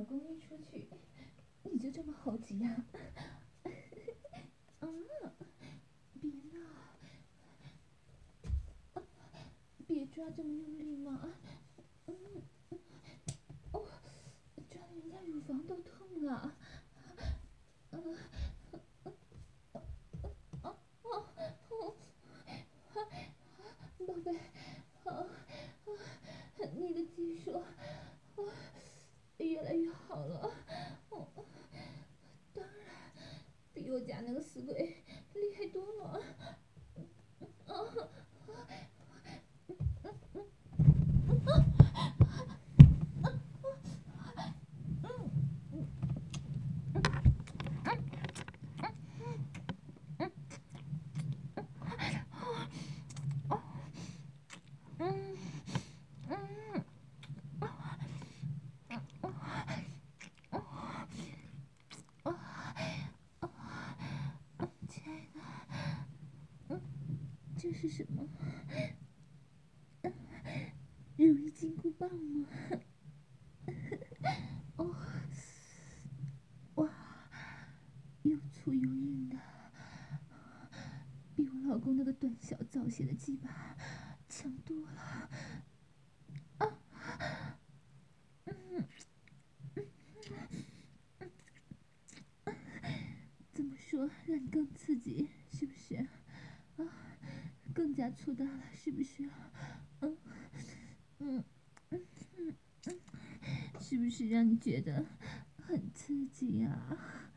公一出去，你就这么猴急呀？别闹，别抓这么用力嘛。抓的人家乳房都痛了。宝贝，你的技术越来越好了。当然比我家那个死鬼厉害多了。亲爱的，这是什么？如意金箍棒吗？哦，哇，又粗又硬的，比我老公那个短小早泄的鸡巴强多了。怎么说让你更刺激，是不是？更加粗大了，是不是？是不是让你觉得很刺激呀？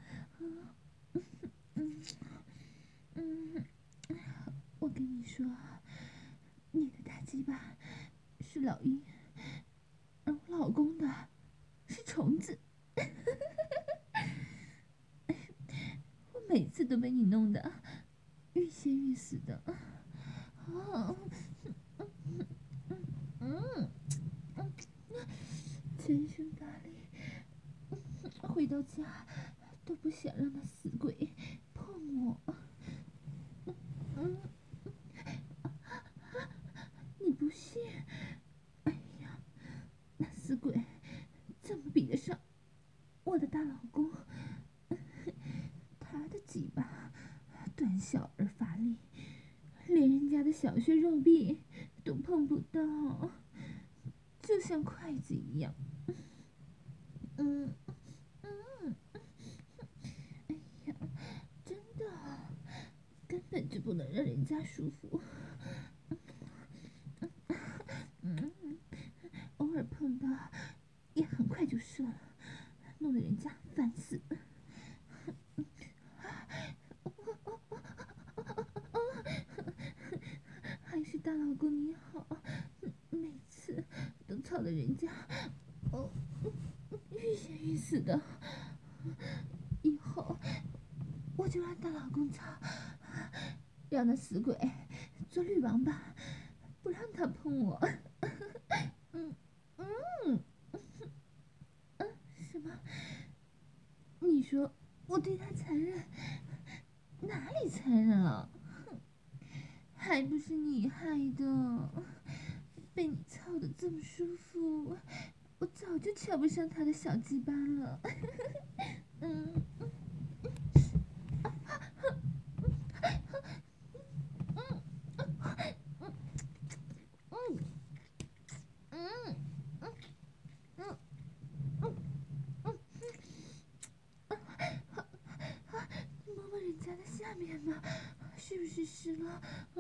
我跟你说，你的大鸡巴是老鹰，而我老公的是虫子。我每次都被你弄得欲仙欲死的。全身大力，回到家都不想让那死鬼碰我。你不信？哎呀，那死鬼怎么比得上我的大老公？他的鸡巴短小而乏力，连人家的小穴肉壁都碰不到，就像筷子一样。哎呀，真的，根本就不能让人家舒服。偶尔碰到，也很快就射了，弄得人家烦死了。还是大老公你好，每次都操得人家欲仙欲死的。以后我就让大老公操，让那死鬼做绿王八，不让他碰我。什么？你说我对他残忍？哪里残忍了？还不是你害的！被你操得这么舒服，我早就瞧不上他的小鸡巴了。摸摸人家的下面嘛，是不是湿了？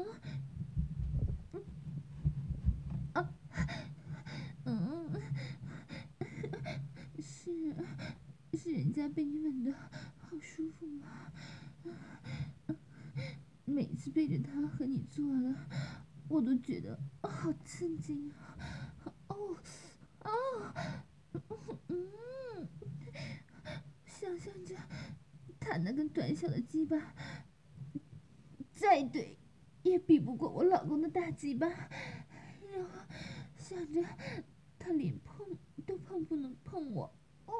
是人家被你吻的好舒服吗？每次背着他和你做的，我都觉得好刺激啊！想象着他那根短小的鸡巴，再对也比不过我老公的大鸡巴，然后想着他连碰都不能碰我，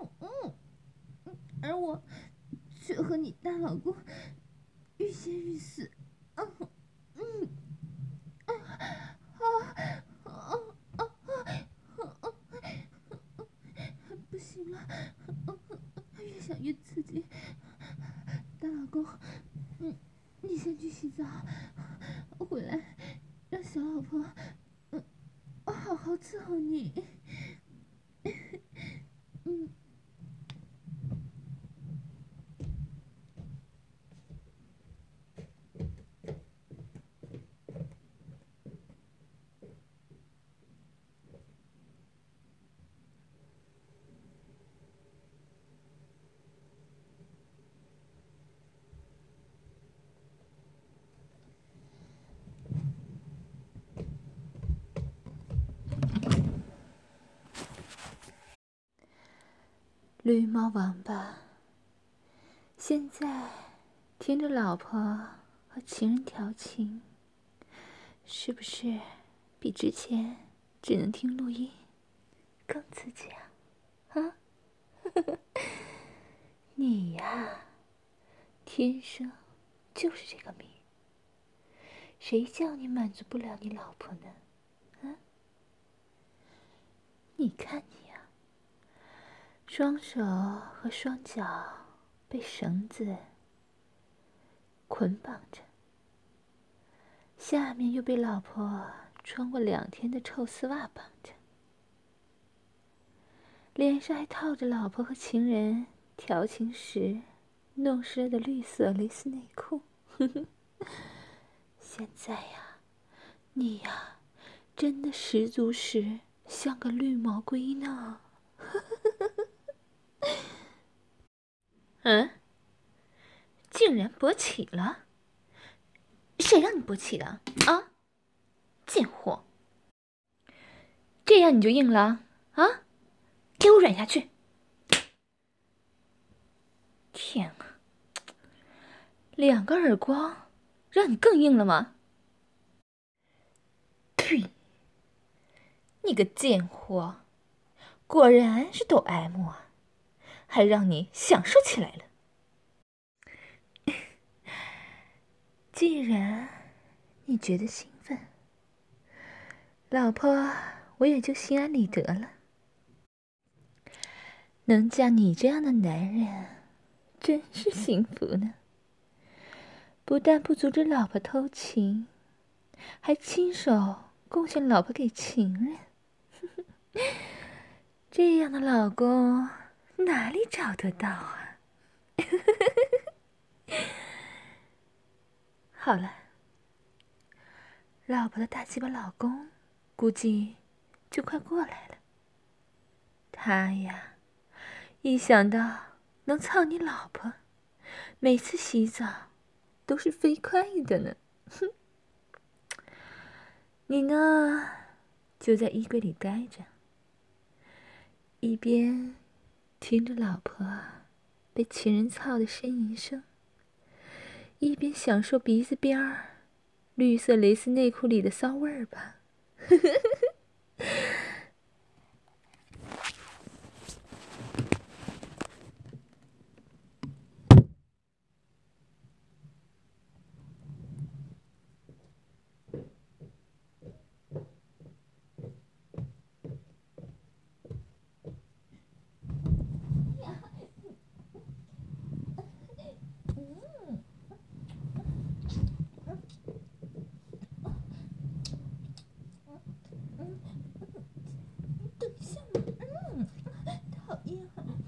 而我却和你大老公欲仙欲死。不行了， 好伺候你。 绿毛王八现在听着老婆和情人调情，是不是比之前只能听录音更刺激啊？啊？你呀，天生就是这个命，谁叫你满足不了你老婆呢？啊？你看你呀，双手和双脚被绳子捆绑着，下面又被老婆穿过2天的臭丝袜绑着，脸上还套着老婆和情人调情时弄湿了的绿色蕾丝内裤。现在呀，你呀，真的十足十像个绿毛龟呢。嗯，竟然勃起了？谁让你勃起的啊？贱货！这样你就硬了啊？给我软下去！天啊，2个耳光，让你更硬了吗？呸！你个贱货，果然是抖 M 啊，还让你享受起来了。既然你觉得兴奋，老婆我也就心安理得了。能嫁你这样的男人，真是幸福呢。不但不阻止老婆偷情，还亲手贡献老婆给情人。这样的老公哪里找得到啊？好了，老婆的大鸡巴老公估计就快过来了。他呀，一想到能操你老婆，每次洗澡都是飞快的呢。哼，你呢，就在衣柜里待着，一边听着老婆被情人操的呻吟声，一边享受鼻子边儿绿色蕾丝内裤里的骚味儿吧。 等一下嘛，讨厌。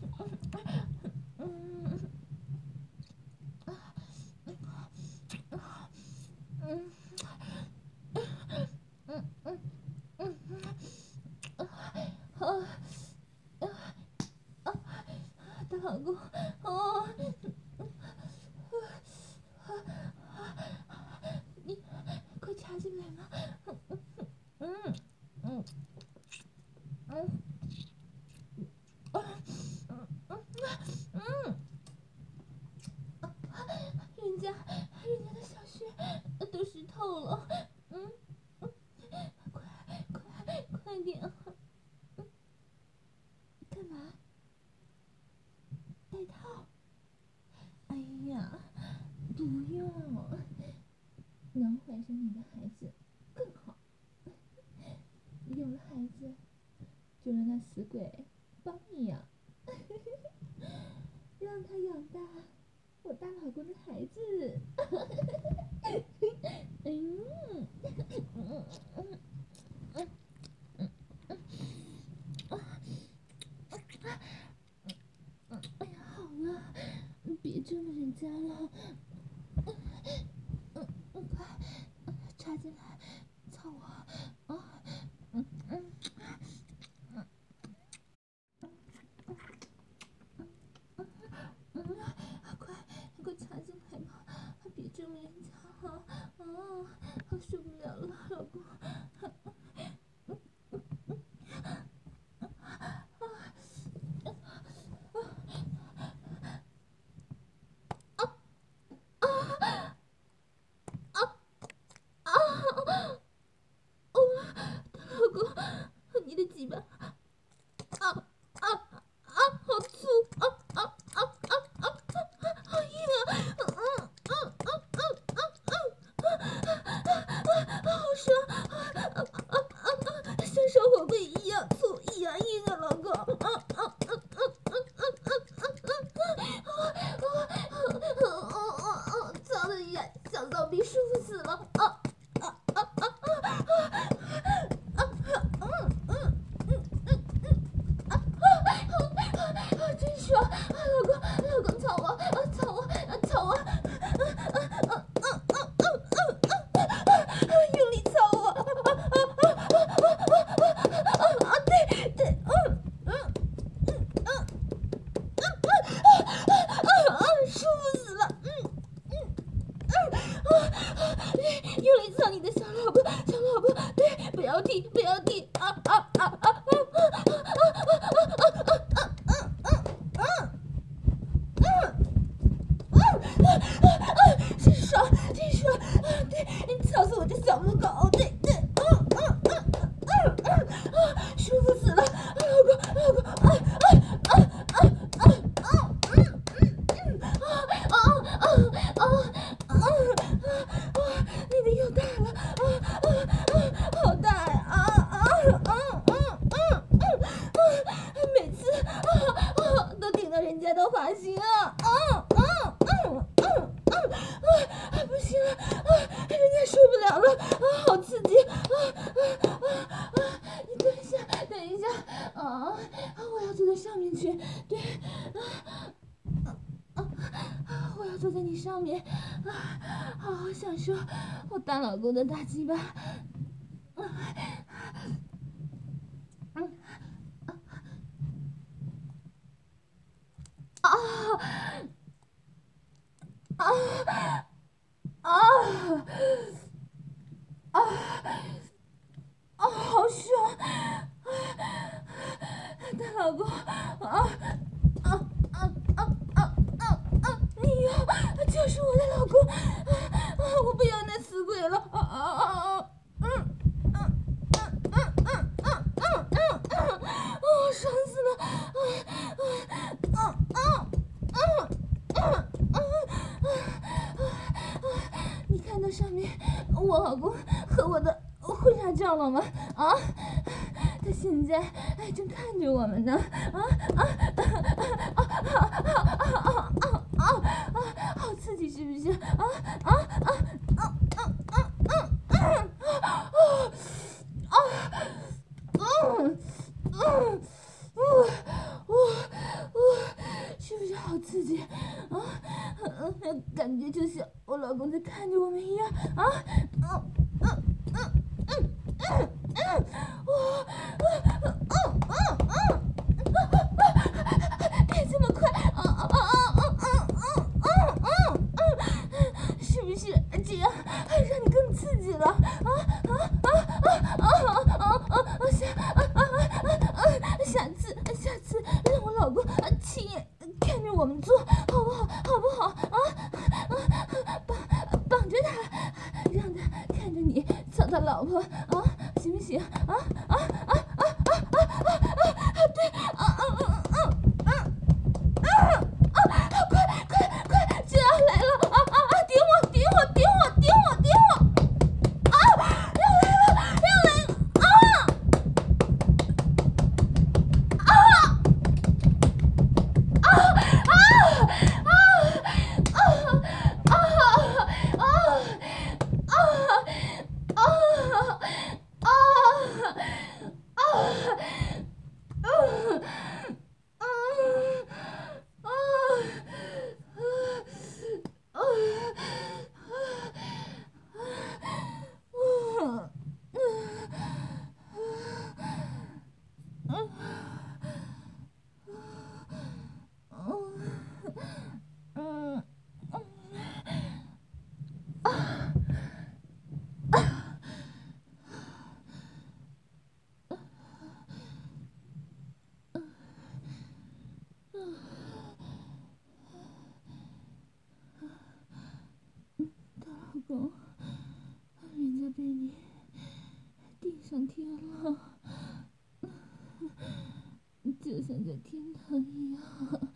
大老公，哦，你快插进来嘛。人家的小穴都湿透了。快点。干嘛？戴套？哎呀，不用，能怀上你的孩子更好。有了孩子，就让那死鬼帮你养，让他养大我大老公的孩子。 家了，快插进来，操我，快插进来吧，别这么严强啊！受不了了，老公。老公，你的鸡巴，好粗，好硬啊，好爽，像烧火棍一样粗一样硬啊，老公，操的呀，小骚逼舒服死了，真爽！老公，操我，用力操我，对，舒服死了，用力操你的小老婆，对，不要停，真爽，对，你操死我这小母狗，对，舒服死了，老公，你的又大了，好大呀，每次都顶到人家的花心啊，不行了，人家受不了了，好刺激，你等一下，我要坐在上面去，对，我要坐在你上面，好好享受我大老公的大鸡巴，好爽，大老公，你呀，就是我的老公，我不要那死鬼了，爽死了，你看到上面我老公和我的婚纱照了吗？他现在正看着我们呢，好刺激是不是？是不是好刺激感觉就像我老公在看着我们一样别这么快是不是这样让你更刺激了下次让我老公亲眼看着我们做好不好绑着他让他看着你操他老婆行不行对快就要来了顶我要来了上天了，就像在天堂一样。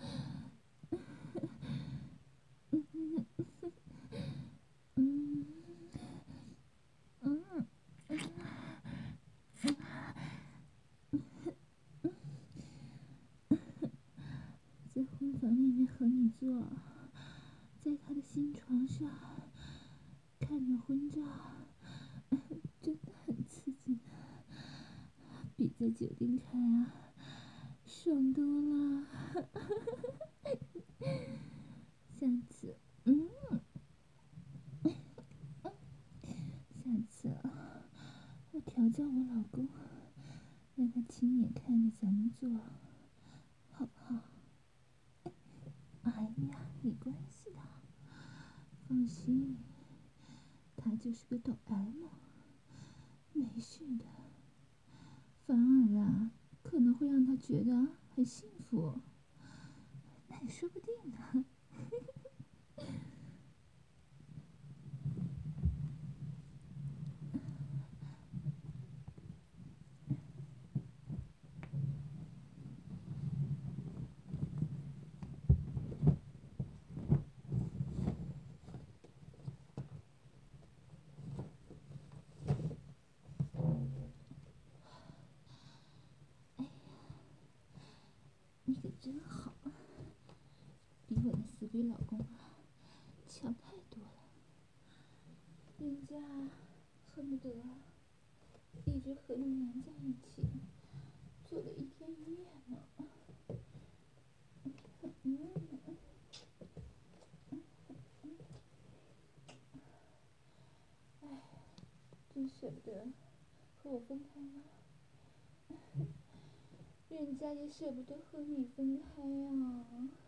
在婚房里面和你做，在他的新床上看着婚照，真的很刺激呢，比在酒店看啊爽多了。下次，下次我调教我老公，让他亲眼看着咱们做，好不好？哎呀，没关系的，放心，他就是个抖 M，没事的。反而啊，可能会让他觉得很幸福，那也说不定呢。你可真好，比我那死鬼老公啊强太多了。人家恨不得一直和你黏在一起，做了一天一夜呢。真舍不得和我分开呢，人家也舍不得和你分开呀。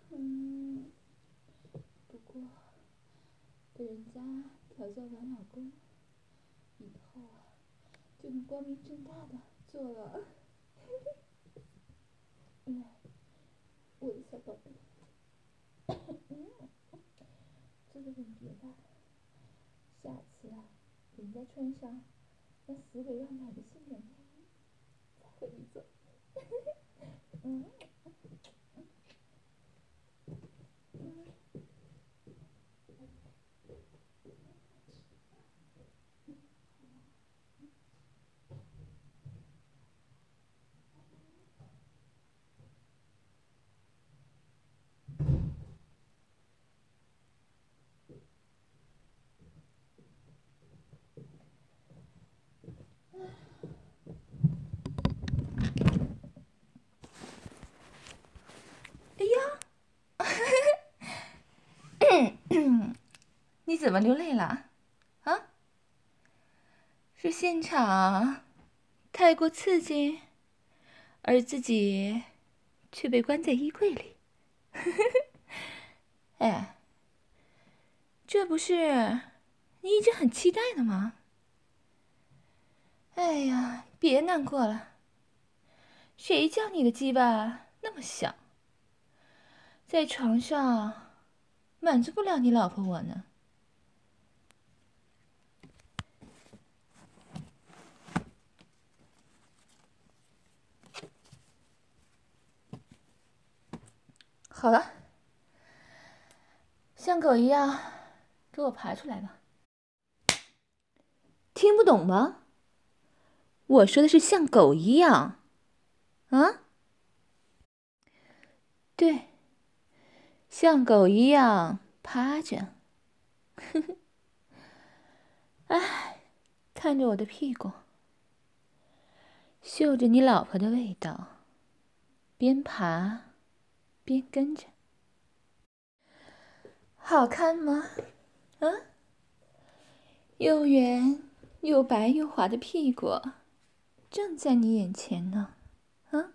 不过等人家调教完老公以后啊，就能光明正大的做了。我的小宝贝，做个吻别吧。下次啊，人家穿上那死鬼要买的性感内衣，再和你做。 你怎么流泪了？啊？是现场太过刺激，而自己却被关在衣柜里。哎，这不是你一直很期待的吗？哎呀，别难过了。谁叫你的鸡巴那么小，在床上满足不了你老婆我呢？好了，像狗一样，给我爬出来吧。听不懂吗？我说的是像狗一样，啊？对，像狗一样趴着。哎，看着我的屁股，嗅着你老婆的味道，边爬边跟着，好看吗？啊？又圆又白又滑的屁股，正在你眼前呢，啊？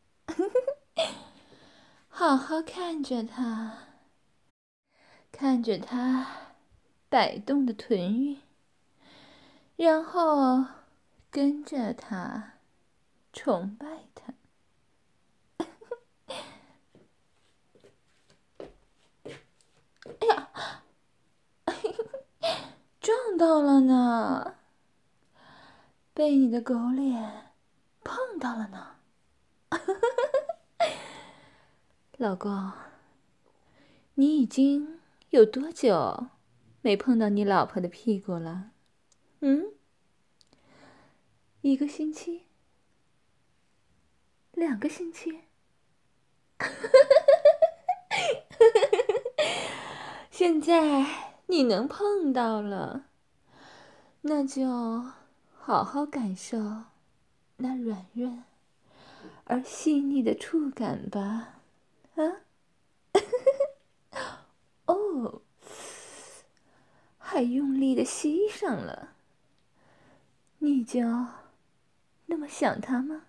好好看着它，看着它摆动的臀韵，然后跟着它，崇拜它。哎呀，撞到了呢！ 被你的狗脸碰到了呢。老公，你已经有多久没碰到你老婆的屁股了？1个星期？2个星期？现在你能碰到了，那就好好感受那软润而细腻的触感吧。哦，还用力的吸上了，你就那么想他吗？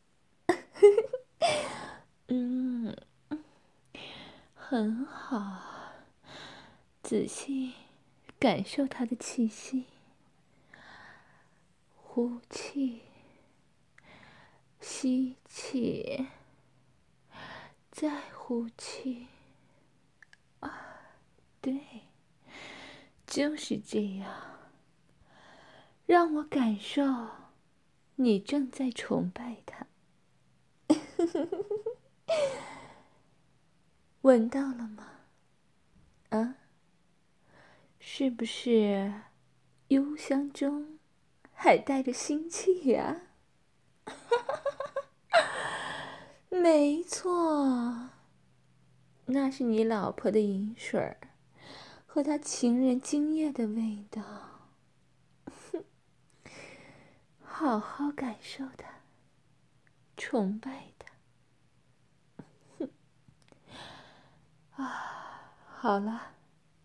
很好，仔细感受他的气息，呼气，吸气，再呼气。对，就是这样。让我感受你正在崇拜他。闻到了吗？是不是幽香中还带着腥气呀？没错，那是你老婆的饮水和她情人精液的味道。好好感受它，崇拜它。好了，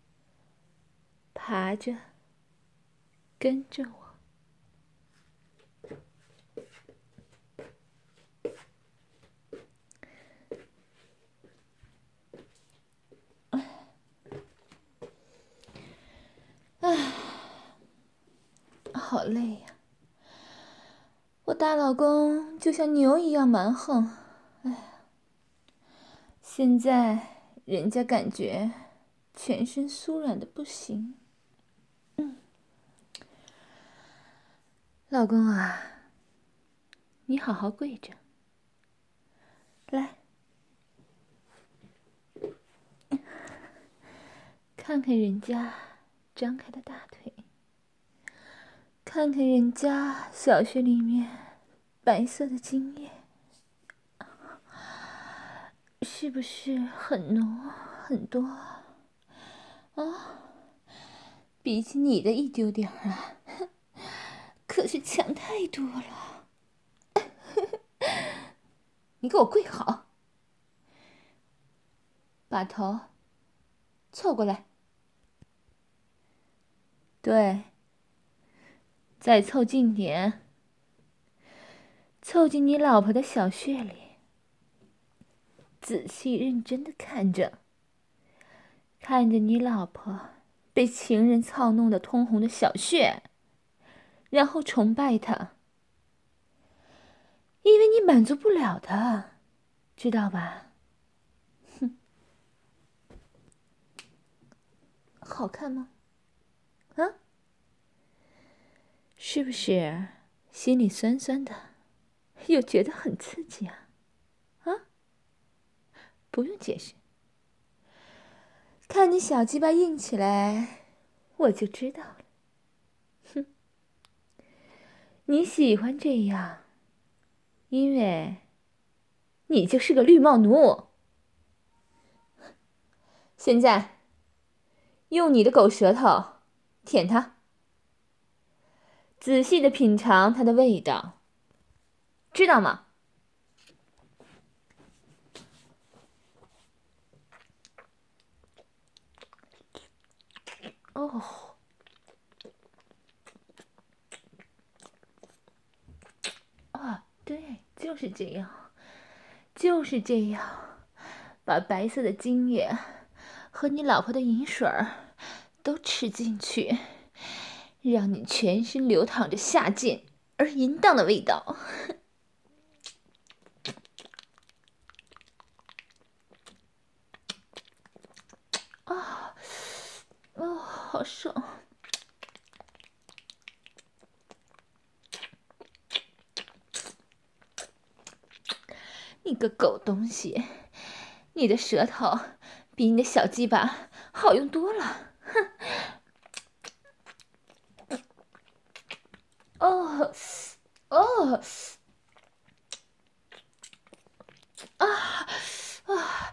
爬着，跟着我。好累呀！我大老公就像牛一样蛮横，现在人家感觉全身酥软的不行。老公啊，你好好跪着，来，看看人家张开的大腿，看看人家小穴里面白色的精液，是不是很浓很多啊？比起你的一丢点啊，可是强太多了。你给我跪好，把头凑过来，对，再凑近点，凑进你老婆的小穴里，仔细认真的看着，看着你老婆被情人操弄得通红的小穴，然后崇拜她，因为你满足不了她，知道吧？哼，好看吗？是不是心里酸酸的，又觉得很刺激啊？不用解释，看你小鸡巴硬起来，我就知道了。哼，你喜欢这样，因为你就是个绿帽奴。现在，用你的狗舌头舔它，仔细的品尝它的味道，知道吗？哦，对，就是这样，就是这样，把白色的精液和你老婆的饮水都吃进去，让你全身流淌着下贱而淫荡的味道。好爽！ 你个狗东西，你的舌头比你的小鸡巴好用多了。哼！哦，哦，啊啊，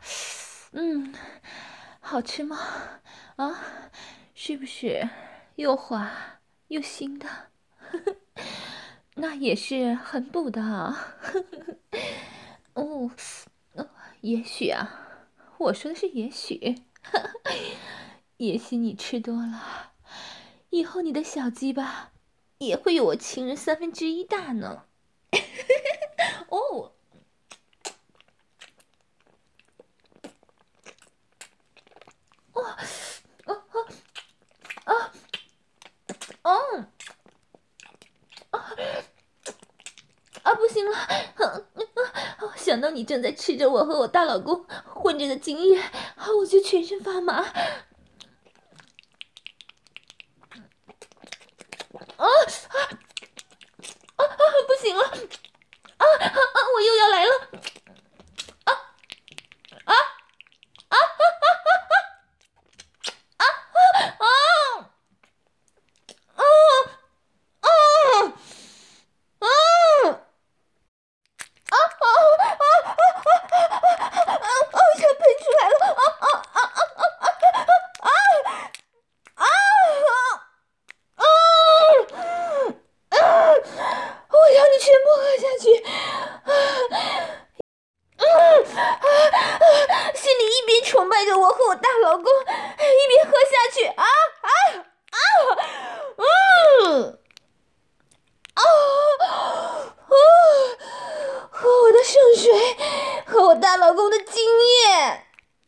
好吃吗？啊，是不是又滑又腥的？那也是很补的啊。哦，也许啊，我说的是也许，也许你吃多了，以后你的小鸡巴也会有我情人1/3大呢。哦，哦，啊，不行了！想到你正在吃着我和我大老公混着的精液，我就全身发麻。不行了！我又要来了！要喷出来了！我要你全部喝下去！心里一边崇拜着我和我大老公，一边喝下去。喝我的圣水，喝我大老公的精液。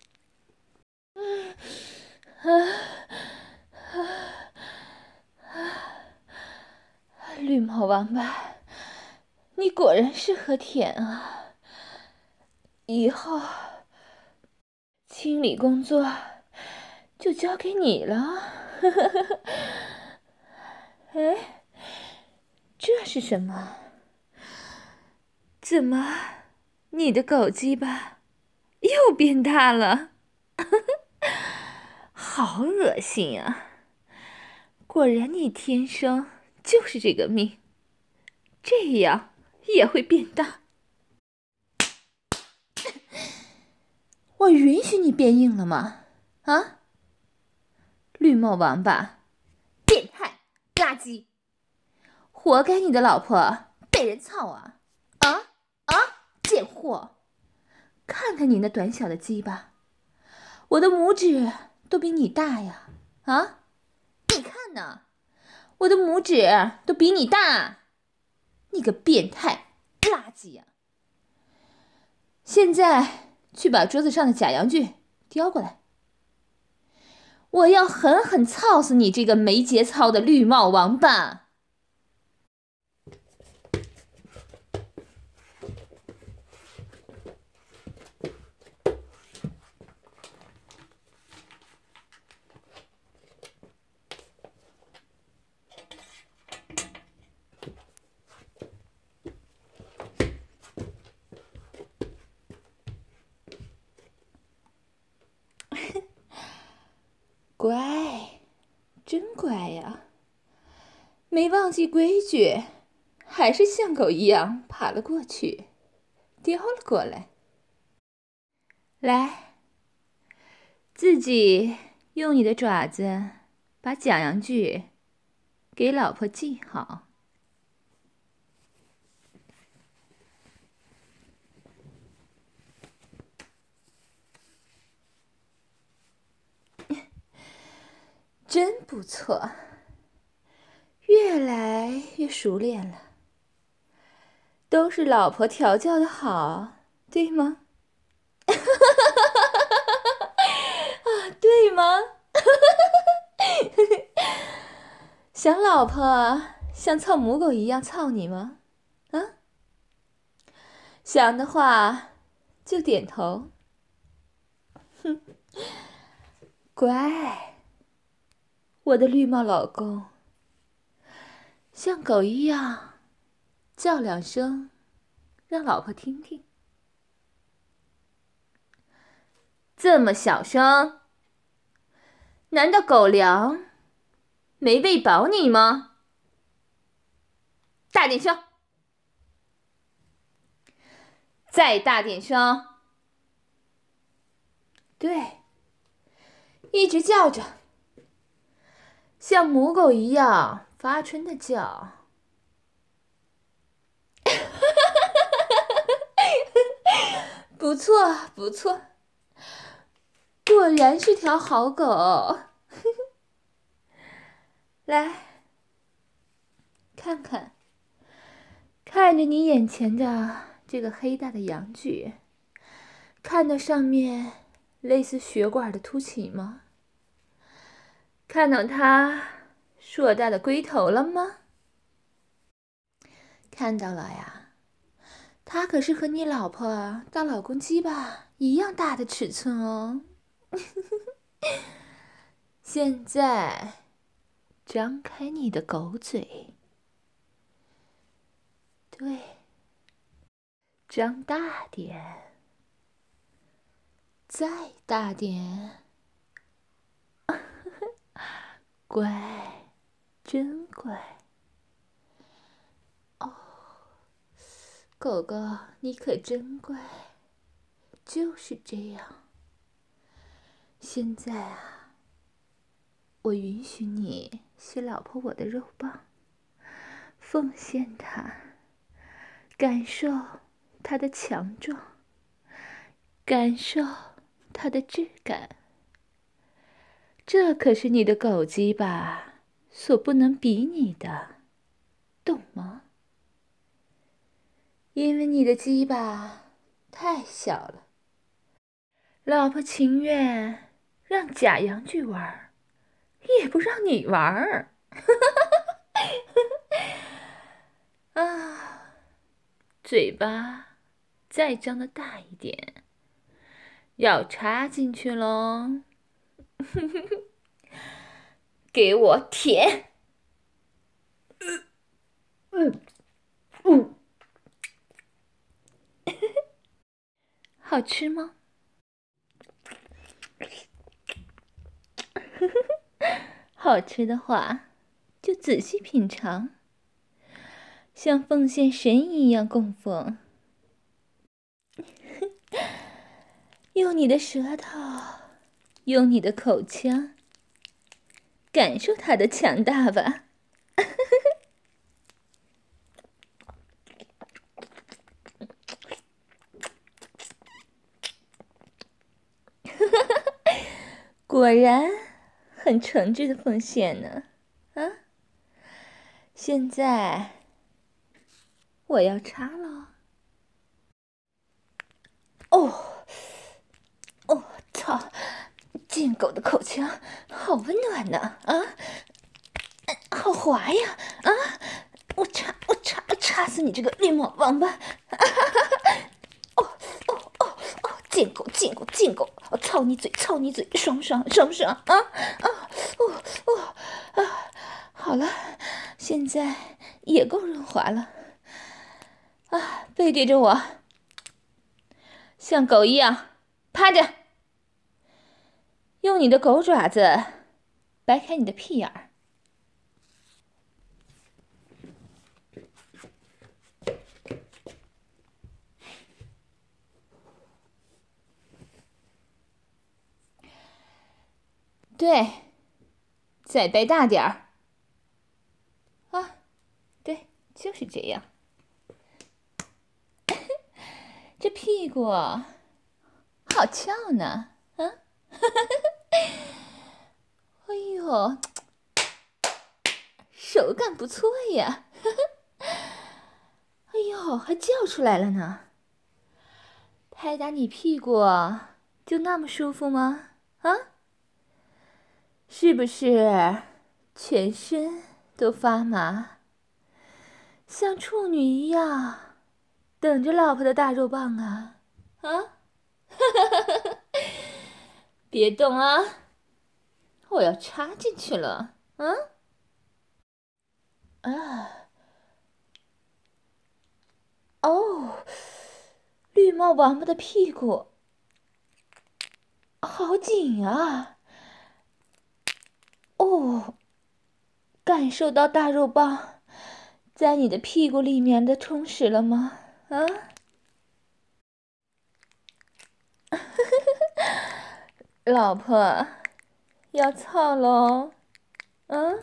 绿毛王八，你果然是喝甜啊！以后清理工作就交给你了。哎，这是什么？怎么，你的狗鸡巴又变大了？好恶心啊！果然你天生就是这个命，这样也会变大。我允许你变硬了吗？啊，绿帽王八，变态，垃圾，活该你的老婆被人操啊！贱货！看看你那短小的鸡巴，我的拇指都比你大呀！啊，你看呢，我的拇指都比你大，你个变态垃圾呀！现在去把桌子上的假阳具叼过来，我要狠狠操死你这个没节操的绿帽王八！乖，真乖呀，没忘记规矩，还是像狗一样爬了过去，叼了过来。来，自己用你的爪子把假阳具给老婆系好。真不错，越来越熟练了，都是老婆调教的好，对吗？对吗？想老婆像操母狗一样操你吗？啊？想的话就点头。哼，乖，我的绿帽老公，像狗一样叫2声，让老婆听听。 这么小声？难道狗粮没喂饱你吗？大点声！再大点声！对，一直叫着，像母狗一样发春的叫。不错，不错，果然是条好狗。来，看看，看着你眼前的这个黑大的阳具，看到上面类似血管的凸起吗？看到它硕大的龟头了吗？看到了呀，它可是和你老婆大老公鸡巴一样大的尺寸哦。现在，张开你的狗嘴，对，张大点，再大点，乖，真乖。哦，狗狗，你可真乖，就是这样。现在啊，我允许你吸老婆我的肉棒，奉献它，感受它的强壮，感受它的质感。这可是你的狗鸡巴所不能比拟的，懂吗？因为你的鸡巴太小了，老婆情愿让假阳具玩，也不让你玩。啊，嘴巴再张得大一点，要插进去喽。给我舔。好吃吗？好吃的话，就仔细品尝，像奉献神一样供奉。用你的舌头，用你的口腔，感受它的强大吧。果然很诚挚的奉献呢。啊，现在我要插了。哦，哦，操！贱狗的口腔好温暖呢！啊，好滑呀！啊，我插死你这个绿帽王八！哦，贱狗，贱狗，贱狗！我操你嘴，操你嘴，爽不爽？爽不爽？啊啊啊！好了，现在也够润滑了。啊，背对着我，像狗一样趴着，用你的狗爪子掰开你的屁眼儿。对，再掰大点儿。啊，对，就是这样。这屁股好翘呢，啊！哎呦，手感不错呀！哎呦，还叫出来了呢。拍打你屁股就那么舒服吗？啊？是不是全身都发麻，像处女一样等着老婆的大肉棒啊？啊？别动啊！我要插进去了。啊！哦，绿帽王八的屁股好紧啊！哦，感受到大肉棒在你的屁股里面的充实了吗？啊？老婆，要操喽！嗯，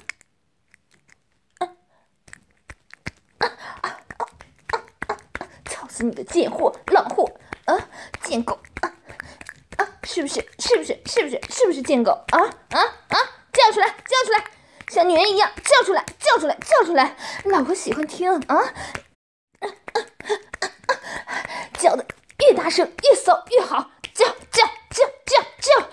操死你个贱货、老货啊！贱狗啊！是不是？贱狗啊？叫出来，叫出来！像女人一样叫出来，叫出来，叫出来！老婆喜欢听啊！叫的越大声，越骚越好！叫叫叫叫叫！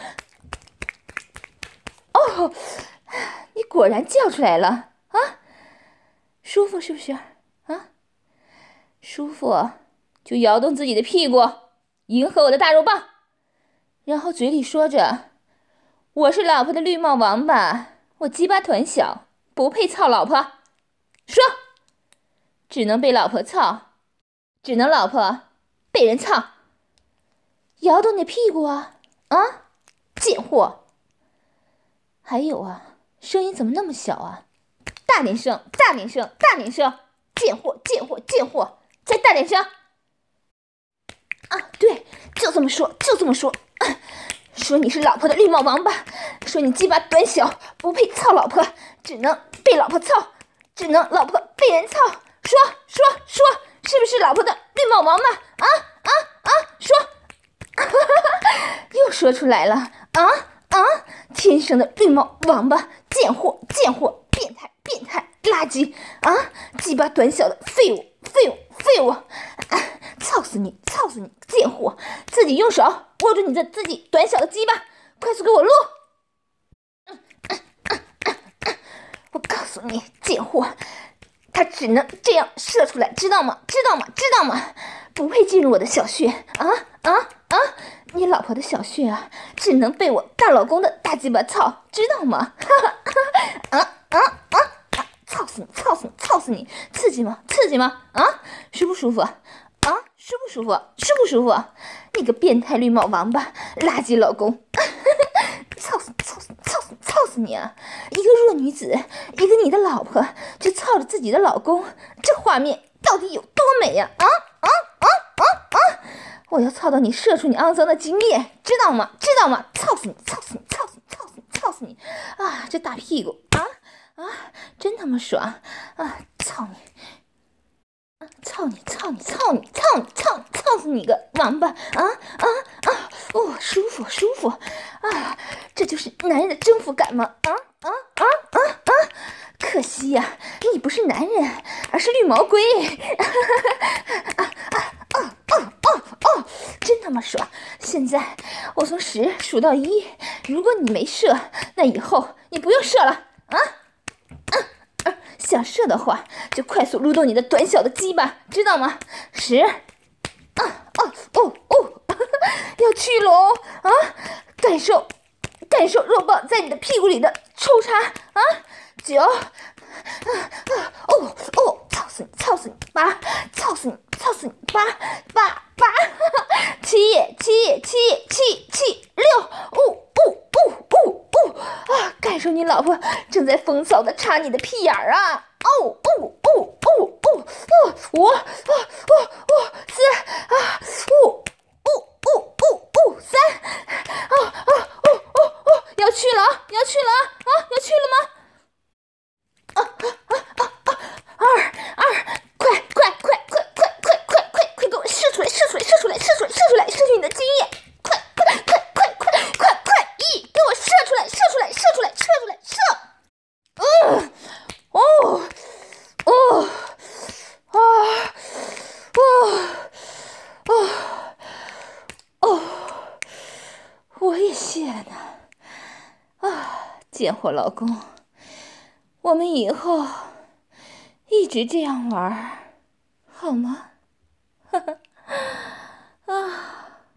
哦，你果然叫出来了啊！舒服是不是啊？舒服就摇动自己的屁股，迎合我的大肉棒，然后嘴里说着：“我是老婆的绿帽王八，我鸡巴短小，不配操老婆。”说，只能被老婆操，只能老婆被人操。摇动你的屁股啊啊，贱货！还有啊，声音怎么那么小啊？大点声，大点声，大点声！贱货，贱货，贱货！再大点声！啊，对，就这么说，就这么说。说你是老婆的绿帽王八，说你鸡巴短小，不配操老婆，只能被老婆操，只能老婆被人操。说，是不是老婆的绿帽王八？说，又说出来了天生的绿帽王八，贱货，贱货，变态，变态，垃圾啊！鸡巴短小的废物，废物，废物！操死你，操死你，贱货！自己用手握住你的自己短小的鸡巴，快速给我撸！我告诉你，贱货，他只能这样射出来，知道吗？知道吗？知道吗？不配进入我的小穴你老婆的小穴啊，只能被我大老公的大鸡巴操，知道吗？操死你，操死你，操死你！刺激吗？刺激吗？舒不舒服？舒不舒服？舒不舒服？你个变态绿帽王八，垃圾老公！操死你，操死你，操死你，操死你啊！一个弱女子，一个你的老婆，就操着自己的老公，这画面到底有多美呀？我要操到你射出你肮脏的精液，知道吗？知道吗？操死你！操死你！操死你！操死你！操死你！啊，这大屁股真他妈爽啊！操你！操你！操你！操你！操你！操你！操死你个王八！舒服舒服啊！这就是男人的征服感吗？可惜呀，你不是男人，而是绿毛龟！真他妈爽！现在我从10数到1，如果你没射，那以后你不用射了想射的话，就快速撸动你的短小的鸡巴，知道吗？10，要去喽感受肉棒在你的屁股里的抽插9，操死你，操死你，8，操死你，操死你，8，7，感受你老婆正在风骚的插你的屁眼儿啊！5，4，3，要去了啊！要去了吗？2，快给我射出来！射出你的精液！快！1，给我射出来！射！我也谢了呢。贱货老公，我们以后一直这样玩好吗？